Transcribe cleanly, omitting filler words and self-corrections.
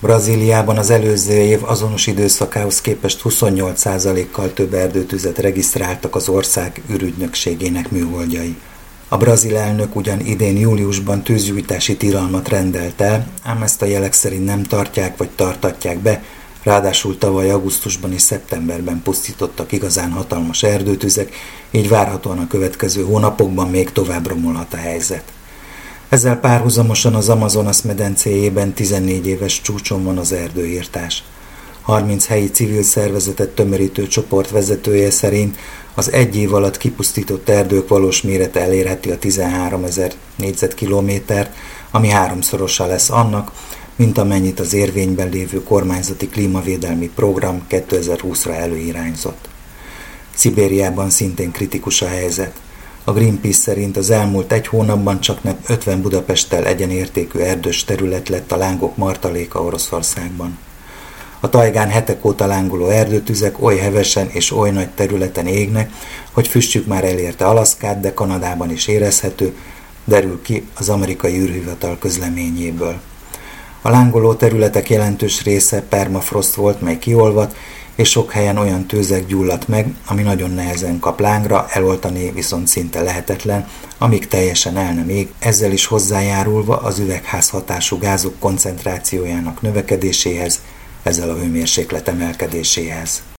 Brazíliában az előző év azonos időszakához képest 28%-kal több erdőtüzet regisztráltak az ország ürügynökségének műholdjai. A brazil elnök ugyan idén júliusban tűzgyújtási tilalmat rendelt el, ám ezt a jelek szerint nem tartják vagy tartatják be, ráadásul tavaly augusztusban és szeptemberben pusztítottak igazán hatalmas erdőtüzek, így várhatóan a következő hónapokban még tovább romolhat a helyzet. Ezzel párhuzamosan az Amazonas medencéjében 14 éves csúcson van az erdőirtás. 30 helyi civil szervezetet tömörítő csoport vezetője szerint az egy év alatt kipusztított erdők valós mérete elérheti a 13 000 négyzetkilométert, ami háromszorosa lesz annak, mint amennyit az érvényben lévő kormányzati klímavédelmi program 2020-ra előirányzott. Szibériában szintén kritikus a helyzet. A Greenpeace szerint az elmúlt egy hónapban csaknem 50 Budapesttel egyenértékű erdős terület lett a lángok martaléka Oroszországban. A tajgán hetek óta lángoló erdőtüzek oly hevesen és oly nagy területen égnek, hogy füstjük már elérte Alaszkát, de Kanadában is érezhető, derül ki az amerikai űrhivatal közleményéből. A lángoló területek jelentős része permafrost volt, mely kiolvadt, és sok helyen olyan tőzeg gyulladt meg, ami nagyon nehezen kap lángra, eloltani viszont szinte lehetetlen, amíg teljesen el nem ég, ezzel is hozzájárulva az üvegházhatású gázok koncentrációjának növekedéséhez, ezzel a hőmérséklet emelkedéséhez.